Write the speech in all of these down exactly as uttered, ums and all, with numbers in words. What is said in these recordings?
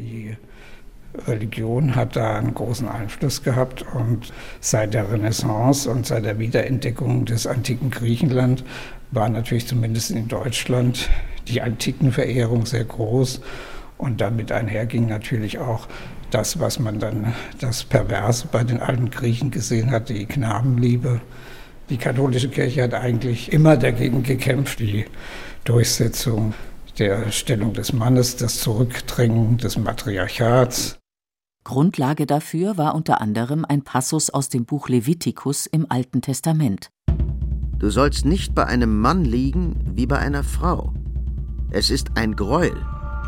Die Religion hat da einen großen Einfluss gehabt und seit der Renaissance und seit der Wiederentdeckung des antiken Griechenland war natürlich zumindest in Deutschland die Antikenverehrung sehr groß und damit einherging natürlich auch das, was man dann das Perverse bei den alten Griechen gesehen hat, die Knabenliebe. Die katholische Kirche hat eigentlich immer dagegen gekämpft, die Durchsetzung der Stellung des Mannes, das Zurückdrängen des Matriarchats. Grundlage dafür war unter anderem ein Passus aus dem Buch Levitikus im Alten Testament. Du sollst nicht bei einem Mann liegen wie bei einer Frau. Es ist ein Gräuel.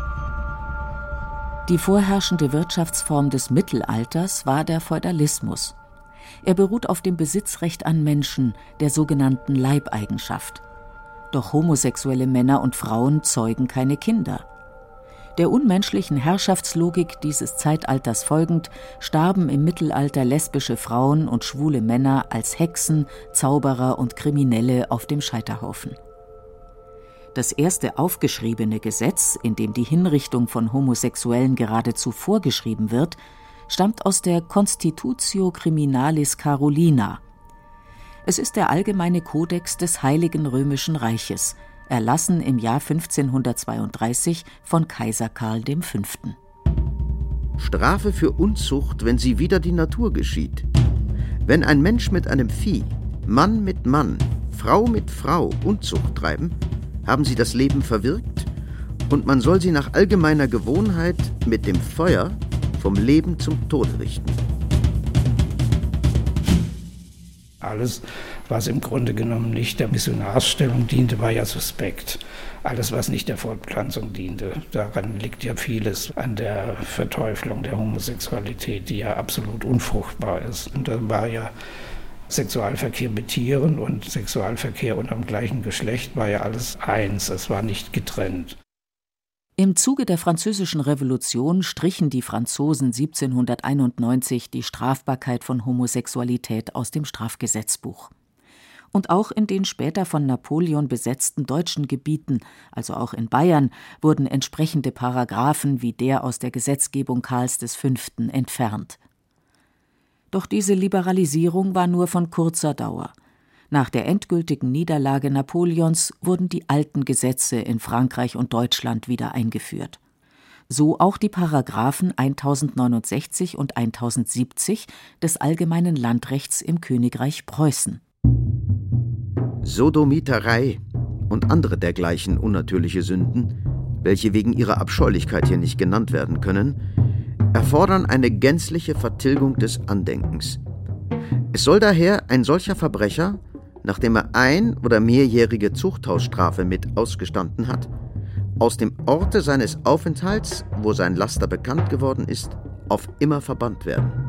Die vorherrschende Wirtschaftsform des Mittelalters war der Feudalismus. Er beruht auf dem Besitzrecht an Menschen, der sogenannten Leibeigenschaft. Doch homosexuelle Männer und Frauen zeugen keine Kinder. Der unmenschlichen Herrschaftslogik dieses Zeitalters folgend starben im Mittelalter lesbische Frauen und schwule Männer als Hexen, Zauberer und Kriminelle auf dem Scheiterhaufen. Das erste aufgeschriebene Gesetz, in dem die Hinrichtung von Homosexuellen geradezu vorgeschrieben wird, stammt aus der Constitutio Criminalis Carolina. Es ist der allgemeine Kodex des Heiligen Römischen Reiches, erlassen im Jahr fünfzehnhundertzweiunddreißig von Kaiser Karl der Fünfte. Strafe für Unzucht, wenn sie wider die Natur geschieht. Wenn ein Mensch mit einem Vieh, Mann mit Mann, Frau mit Frau Unzucht treiben, haben sie das Leben verwirkt und man soll sie nach allgemeiner Gewohnheit mit dem Feuer vom Leben zum Tode richten. Alles, was im Grunde genommen nicht der Missionarsstellung diente, war ja suspekt. Alles, was nicht der Fortpflanzung diente, daran liegt ja vieles an der Verteuflung der Homosexualität, die ja absolut unfruchtbar ist. Und da war ja Sexualverkehr mit Tieren und Sexualverkehr unter dem gleichen Geschlecht war ja alles eins, es war nicht getrennt. Im Zuge der Französischen Revolution strichen die Franzosen siebzehnhunderteinundneunzig die Strafbarkeit von Homosexualität aus dem Strafgesetzbuch. Und auch in den später von Napoleon besetzten deutschen Gebieten, also auch in Bayern, wurden entsprechende Paragraphen wie der aus der Gesetzgebung Karls des Fünften entfernt. Doch diese Liberalisierung war nur von kurzer Dauer. Nach der endgültigen Niederlage Napoleons wurden die alten Gesetze in Frankreich und Deutschland wieder eingeführt. So auch die Paragraphen tausendneunundsechzig und tausendsiebzig des Allgemeinen Landrechts im Königreich Preußen. Sodomiterei und andere dergleichen unnatürliche Sünden, welche wegen ihrer Abscheulichkeit hier nicht genannt werden können, erfordern eine gänzliche Vertilgung des Andenkens. Es soll daher ein solcher Verbrecher, nachdem er ein- oder mehrjährige Zuchthausstrafe mit ausgestanden hat, aus dem Orte seines Aufenthalts, wo sein Laster bekannt geworden ist, auf immer verbannt werden.